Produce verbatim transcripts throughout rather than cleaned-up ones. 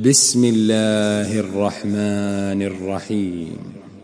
بسم الله الرحمن الرحيم.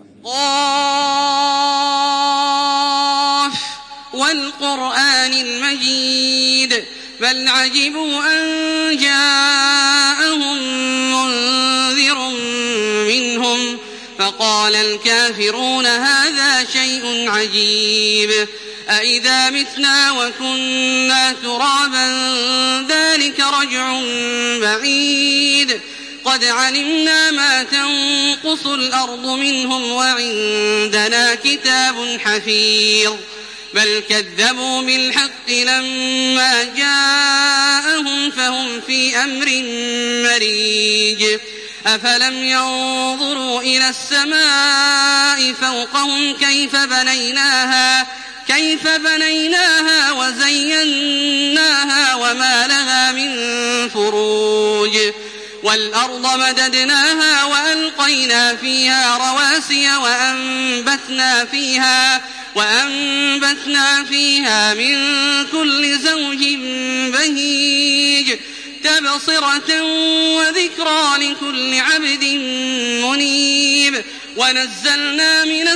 قاف والقرآن المجيد بل عجبوا أن جاءهم منذر منهم فقال الكافرون هذا شيء عجيب أإذا متنا وكنا ترابا ذلك رجع بعيد قد علمنا ما تنقص الأرض منهم وعندنا كتاب حفيظ بل كذبوا بالحق لما جاءهم فهم في أمر مريج أفلم ينظروا إلى السماء فوقهم كيف بنيناها كيف بنيناها وزيناها وما لها من فروج والأرض مددناها وألقينا فيها رواسي وأنبتنا فيها وأنبتنا فيها من كل زوج بهيج تبصرة وذكرى لكل عبد منيب ونزلنا من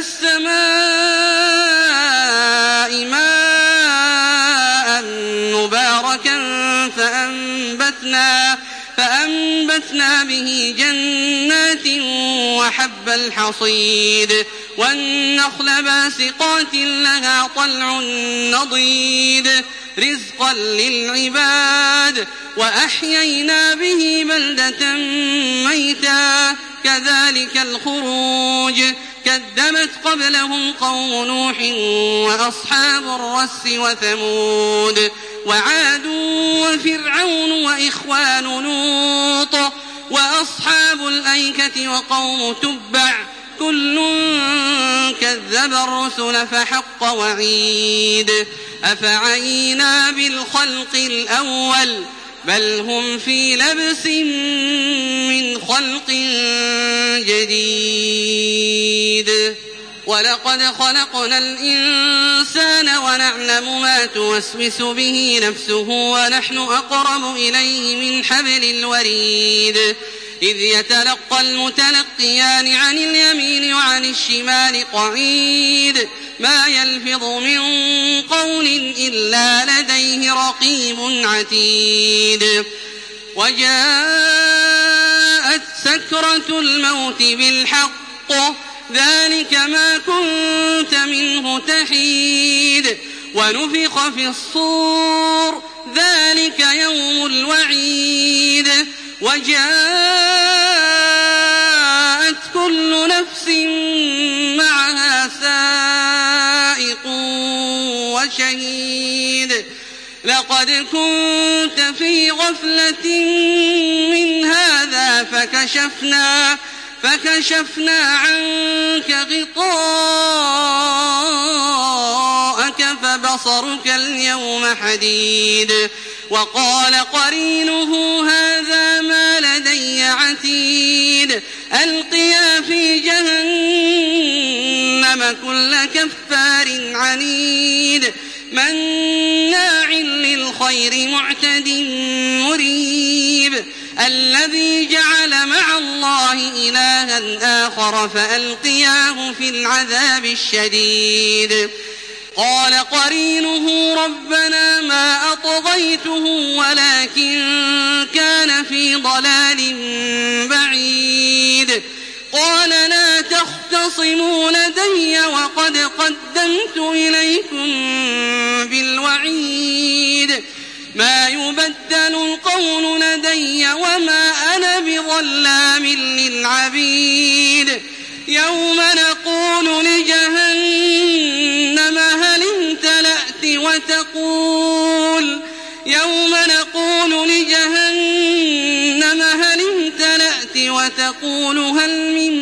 السماء ماء مباركا فأنبتنا فأنبتنا به جنات وحب الحصيد والنخل باسقات لها طلع نضيد رزقا للعباد وأحيينا به بلدة ميتا كذلك الخروج كذبت قبلهم قوم نوح وأصحاب الرس وثمود وعاد وفرعون وإخوان لوط وأصحاب الأيكة وقوم تبع كل كذب الرسل فحق وعيد أفعينا بالخلق الأول بل هم في لبس من خلق جديد ولقد خلقنا الإنسان ونعلم ما توسوس به نفسه ونحن أقرب إليه من حبل الوريد إذ يتلقى المتلقيان عن اليمين وعن الشمال قعيد ما يلفظ من قول إلا لديه رقيب عتيد وجاءت سكرة الموت بالحق ذلك ما كنت منه تحيد ونفخ في الصور ذلك يوم الوعيد وجاءت كل نفس معها سائق وشهيد لقد كنت في غفلة من هذا فكشفنا فكشفنا عنك غطاءك فبصرك اليوم حديد وقال قرينه هذا ما لدي عتيد ألقيا في جهنم كل كفار عنيد مناع للخير معتد مريب الذي جعل مع الله إلها آخر فألقياه في العذاب الشديد قال قرينه ربنا ما أطغيته ولكن كان في ضلال بعيد قال لا تختصموا لدي وقد قدمت إليكم بالوعيد ما يبدل القول لدي وما أنا بظلام للعبيد يوم نقول لجهنم هل امتلأت وتقول يوم نقول لجهنم هل امتلأت وتقول هل من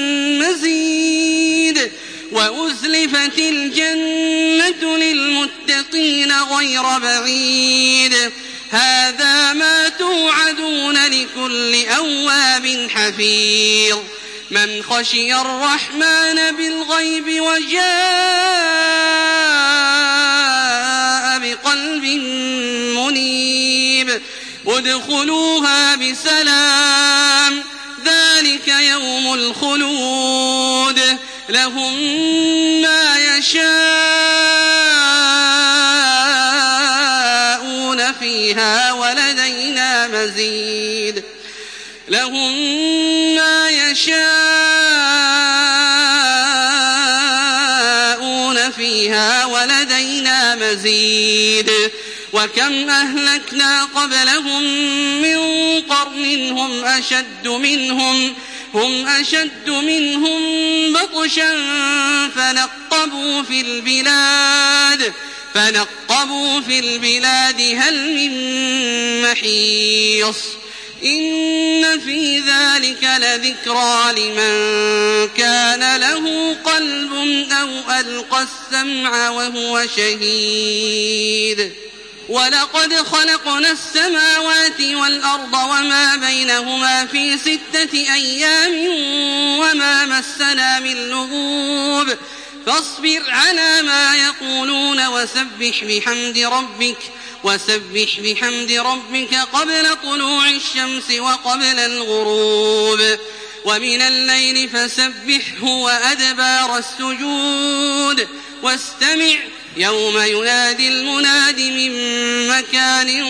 مزيد وأزلفت الجنة للمتقين غير بعيد هذا ما توعدون لكل أواب حفيظ من خشي الرحمن بالغيب وجاء بقلب منيب ادخلوها بسلام لهم ما يشاءون فيها ولدينا مزيد لهم ما يشاءون فيها ولدينا مزيد وكم أهلكنا قبلهم من قرن هم أشد منهم هم أشد منهم بطشا فنقبوا في البلاد فنقبوا في البلاد هل من محيص إن في ذلك لذكرى لمن كان له قلب أو ألقى السمع وهو شهيد ولقد خلقنا السماوات والأرض وما بينهما في ستة أيام وما مسنا من لغوب فاصبر على ما يقولون وسبح بحمد ربك وسبح بحمد ربك قبل طلوع الشمس وقبل الغروب ومن الليل فسبحه وأدبار السجود واستمع يوم ينادي المناد من مكان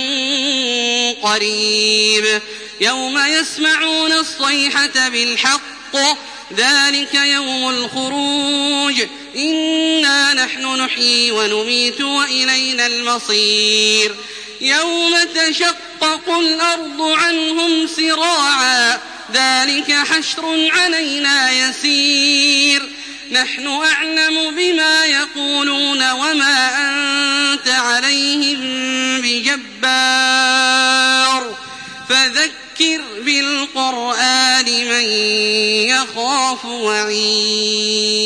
قريب يوم يسمعون الصيحة بالحق ذلك يوم الخروج إنا نحن نحيي ونميت وإلينا المصير يوم تشقق الأرض عنهم سراعا ذلك حشر علينا يسير نحن أعلم بما يقولون وما أنت عليهم بجبار فذكر بالقرآن من يخاف وعيد